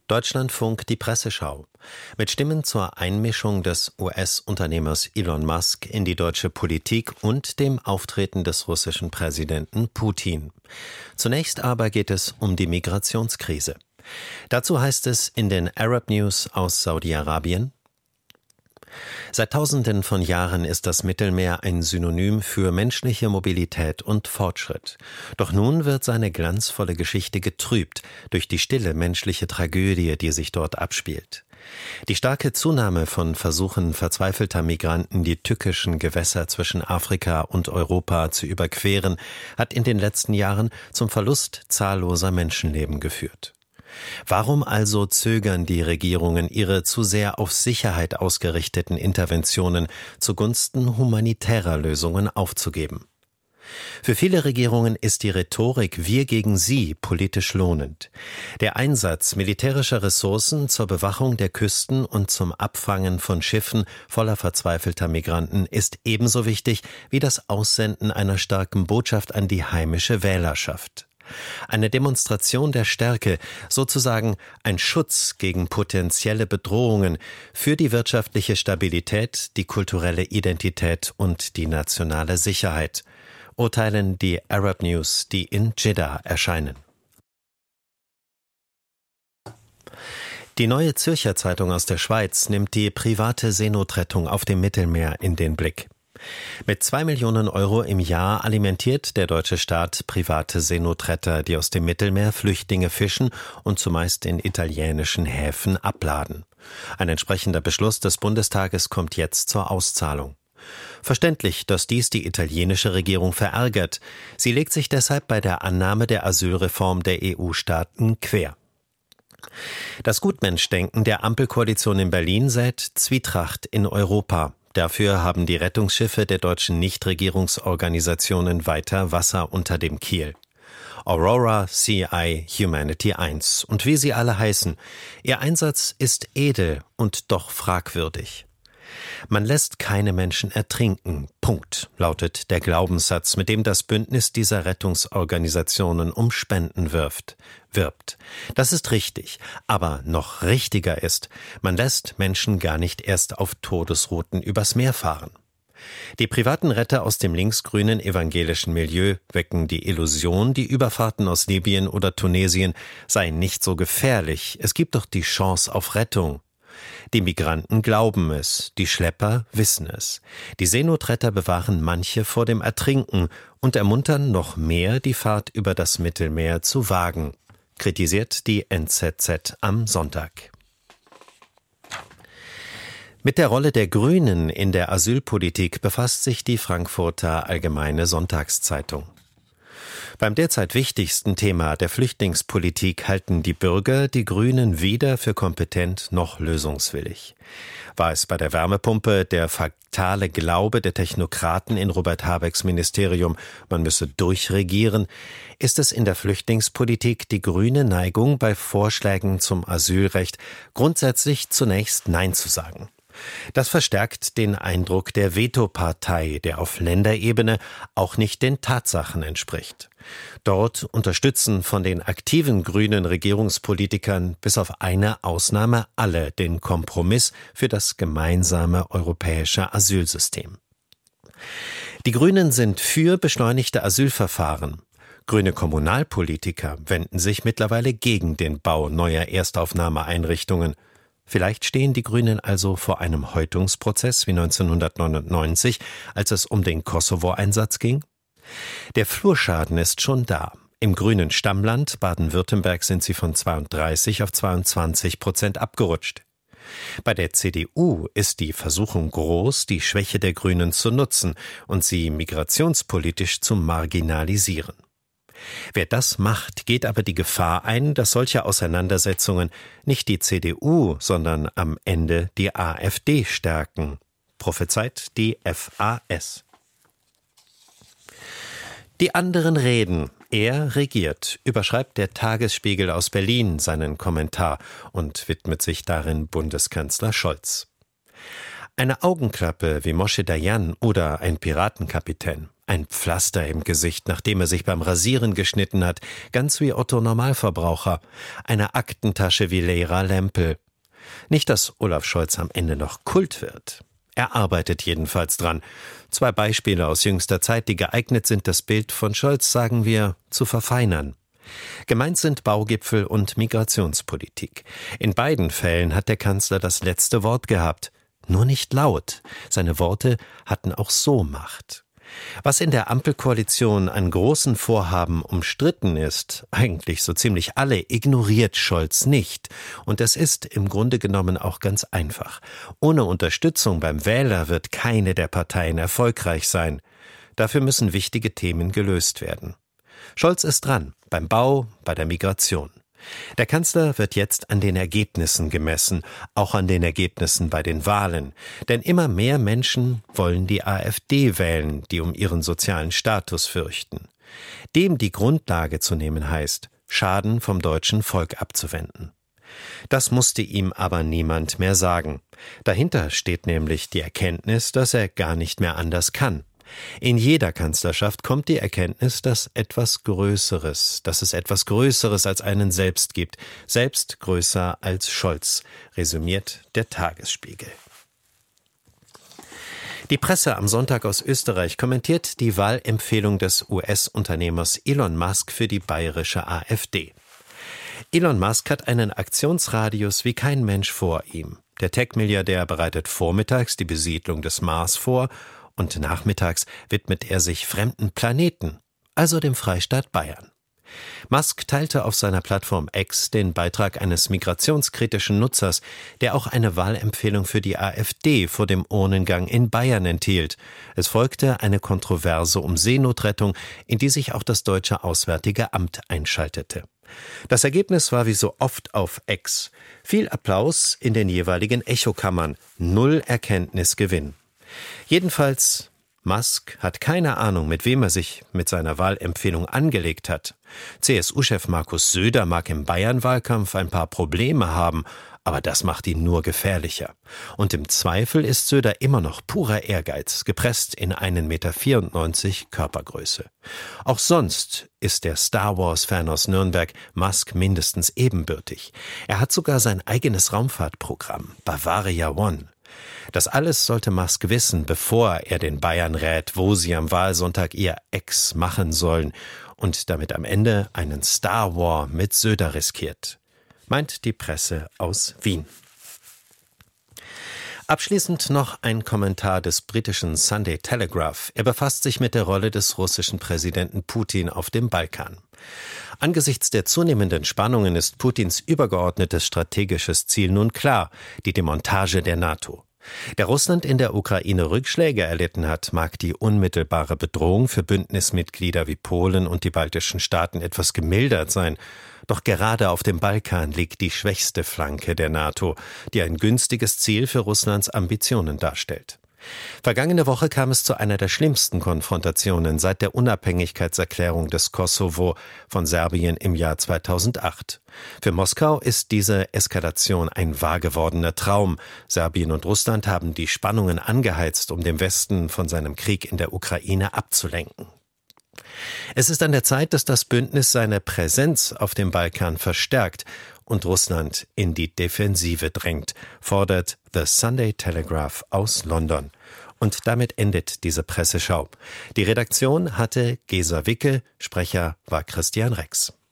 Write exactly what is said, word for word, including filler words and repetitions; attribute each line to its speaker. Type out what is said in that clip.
Speaker 1: Deutschlandfunk die Presseschau. Mit Stimmen zur Einmischung des U S-Unternehmers Elon Musk in die deutsche Politik und dem Auftreten des russischen Präsidenten Putin. Zunächst aber geht es um die Migrationskrise. Dazu heißt es in den Arab News aus Saudi-Arabien: Seit Tausenden von Jahren ist das Mittelmeer ein Synonym für menschliche Mobilität und Fortschritt. Doch nun wird seine glanzvolle Geschichte getrübt durch die stille menschliche Tragödie, die sich dort abspielt. Die starke Zunahme von Versuchen verzweifelter Migranten, die tückischen Gewässer zwischen Afrika und Europa zu überqueren, hat in den letzten Jahren zum Verlust zahlloser Menschenleben geführt. Warum also zögern die Regierungen, ihre zu sehr auf Sicherheit ausgerichteten Interventionen zugunsten humanitärer Lösungen aufzugeben? Für viele Regierungen ist die Rhetorik „Wir gegen Sie" politisch lohnend. Der Einsatz militärischer Ressourcen zur Bewachung der Küsten und zum Abfangen von Schiffen voller verzweifelter Migranten ist ebenso wichtig wie das Aussenden einer starken Botschaft an die heimische Wählerschaft. Eine Demonstration der Stärke, sozusagen ein Schutz gegen potenzielle Bedrohungen für die wirtschaftliche Stabilität, die kulturelle Identität und die nationale Sicherheit, urteilen die Arab News, die in Dschidda erscheinen. Die Neue Zürcher Zeitung aus der Schweiz nimmt die private Seenotrettung auf dem Mittelmeer in den Blick. Mit zwei Millionen Euro im Jahr alimentiert der deutsche Staat private Seenotretter, die aus dem Mittelmeer Flüchtlinge fischen und zumeist in italienischen Häfen abladen. Ein entsprechender Beschluss des Bundestages kommt jetzt zur Auszahlung. Verständlich, dass dies die italienische Regierung verärgert. Sie legt sich deshalb bei der Annahme der Asylreform der E U-Staaten quer. Das Gutmenschdenken der Ampelkoalition in Berlin sät Zwietracht in Europa. Dafür haben die Rettungsschiffe der deutschen Nichtregierungsorganisationen weiter Wasser unter dem Kiel. Aurora, Sea Eye, Humanity eins und wie sie alle heißen. Ihr Einsatz ist edel und doch fragwürdig. Man lässt keine Menschen ertrinken, Punkt, lautet der Glaubenssatz, mit dem das Bündnis dieser Rettungsorganisationen um Spenden wirft, wirbt. Das ist richtig, aber noch richtiger ist, man lässt Menschen gar nicht erst auf Todesrouten übers Meer fahren. Die privaten Retter aus dem linksgrünen evangelischen Milieu wecken die Illusion, die Überfahrten aus Libyen oder Tunesien seien nicht so gefährlich, es gibt doch die Chance auf Rettung. Die Migranten glauben es, die Schlepper wissen es. Die Seenotretter bewahren manche vor dem Ertrinken und ermuntern noch mehr, die Fahrt über das Mittelmeer zu wagen, kritisiert die N Z Z am Sonntag. Mit der Rolle der Grünen in der Asylpolitik befasst sich die Frankfurter Allgemeine Sonntagszeitung. Beim derzeit wichtigsten Thema der Flüchtlingspolitik halten die Bürger die Grünen weder für kompetent noch lösungswillig. War es bei der Wärmepumpe der fatale Glaube der Technokraten in Robert Habecks Ministerium, man müsse durchregieren, ist es in der Flüchtlingspolitik die grüne Neigung, bei Vorschlägen zum Asylrecht grundsätzlich zunächst Nein zu sagen. Das verstärkt den Eindruck der Vetopartei, der auf Länderebene auch nicht den Tatsachen entspricht. Dort unterstützen von den aktiven grünen Regierungspolitikern bis auf eine Ausnahme alle den Kompromiss für das gemeinsame europäische Asylsystem. Die Grünen sind für beschleunigte Asylverfahren. Grüne Kommunalpolitiker wenden sich mittlerweile gegen den Bau neuer Erstaufnahmeeinrichtungen. Vielleicht stehen die Grünen also vor einem Häutungsprozess wie neunzehnhundertneunundneunzig, als es um den Kosovo-Einsatz ging? Der Flurschaden ist schon da. Im grünen Stammland Baden-Württemberg sind sie von zweiunddreißig auf zweiundzwanzig Prozent abgerutscht. Bei der C D U ist die Versuchung groß, die Schwäche der Grünen zu nutzen und sie migrationspolitisch zu marginalisieren. Wer das macht, geht aber die Gefahr ein, dass solche Auseinandersetzungen nicht die C D U, sondern am Ende die AfD stärken, prophezeit die F A S. Die anderen reden, er regiert, überschreibt der Tagesspiegel aus Berlin seinen Kommentar und widmet sich darin Bundeskanzler Scholz. Eine Augenklappe wie Moshe Dayan oder ein Piratenkapitän. Ein Pflaster im Gesicht, nachdem er sich beim Rasieren geschnitten hat, ganz wie Otto Normalverbraucher. Eine Aktentasche wie Leira Lempel. Nicht, dass Olaf Scholz am Ende noch Kult wird. Er arbeitet jedenfalls dran. Zwei Beispiele aus jüngster Zeit, die geeignet sind, das Bild von Scholz, sagen wir, zu verfeinern. Gemeint sind Baugipfel und Migrationspolitik. In beiden Fällen hat der Kanzler das letzte Wort gehabt. Nur nicht laut. Seine Worte hatten auch so Macht. Was in der Ampelkoalition an großen Vorhaben umstritten ist, eigentlich so ziemlich alle, ignoriert Scholz nicht. Und das ist im Grunde genommen auch ganz einfach. Ohne Unterstützung beim Wähler wird keine der Parteien erfolgreich sein. Dafür müssen wichtige Themen gelöst werden. Scholz ist dran, beim Bau, bei der Migration. Der Kanzler wird jetzt an den Ergebnissen gemessen, auch an den Ergebnissen bei den Wahlen. Denn immer mehr Menschen wollen die AfD wählen, die um ihren sozialen Status fürchten. Dem die Grundlage zu nehmen heißt, Schaden vom deutschen Volk abzuwenden. Das musste ihm aber niemand mehr sagen. Dahinter steht nämlich die Erkenntnis, dass er gar nicht mehr anders kann. In jeder Kanzlerschaft kommt die Erkenntnis, dass etwas Größeres, dass es etwas Größeres als einen selbst gibt, selbst größer als Scholz, resümiert der Tagesspiegel. Die Presse am Sonntag aus Österreich kommentiert die Wahlempfehlung des U S-Unternehmers Elon Musk für die bayerische AfD. Elon Musk hat einen Aktionsradius wie kein Mensch vor ihm. Der Tech-Milliardär bereitet vormittags die Besiedlung des Mars vor und nachmittags widmet er sich fremden Planeten, also dem Freistaat Bayern. Musk teilte auf seiner Plattform X den Beitrag eines migrationskritischen Nutzers, der auch eine Wahlempfehlung für die AfD vor dem Urnengang in Bayern enthielt. Es folgte eine Kontroverse um Seenotrettung, in die sich auch das deutsche Auswärtige Amt einschaltete. Das Ergebnis war wie so oft auf X. Viel Applaus in den jeweiligen Echokammern, null Erkenntnisgewinn. Jedenfalls, Musk hat keine Ahnung, mit wem er sich mit seiner Wahlempfehlung angelegt hat. C S U-Chef Markus Söder mag im Bayern-Wahlkampf ein paar Probleme haben, aber das macht ihn nur gefährlicher. Und im Zweifel ist Söder immer noch purer Ehrgeiz, gepresst in einen Meter vierundneunzig Körpergröße. Auch sonst ist der Star Wars-Fan aus Nürnberg Musk mindestens ebenbürtig. Er hat sogar sein eigenes Raumfahrtprogramm, Bavaria One. Das alles sollte Musk wissen, bevor er den Bayern rät, wo sie am Wahlsonntag ihr Ex machen sollen und damit am Ende einen Star War mit Söder riskiert, meint die Presse aus Wien. Abschließend noch ein Kommentar des britischen Sunday Telegraph. Er befasst sich mit der Rolle des russischen Präsidenten Putin auf dem Balkan. Angesichts der zunehmenden Spannungen ist Putins übergeordnetes strategisches Ziel nun klar: die Demontage der NATO. Da Russland in der Ukraine Rückschläge erlitten hat, mag die unmittelbare Bedrohung für Bündnismitglieder wie Polen und die baltischen Staaten etwas gemildert sein. Doch gerade auf dem Balkan liegt die schwächste Flanke der NATO, die ein günstiges Ziel für Russlands Ambitionen darstellt. Vergangene Woche kam es zu einer der schlimmsten Konfrontationen seit der Unabhängigkeitserklärung des Kosovo von Serbien im Jahr zweitausendacht. Für Moskau ist diese Eskalation ein wahrgewordener Traum. Serbien und Russland haben die Spannungen angeheizt, um den Westen von seinem Krieg in der Ukraine abzulenken. Es ist an der Zeit, dass das Bündnis seine Präsenz auf dem Balkan verstärkt und Russland in die Defensive drängt, fordert The Sunday Telegraph aus London. Und damit endet diese Presseschau. Die Redaktion hatte Gesa Wicke, Sprecher war Christian Rex.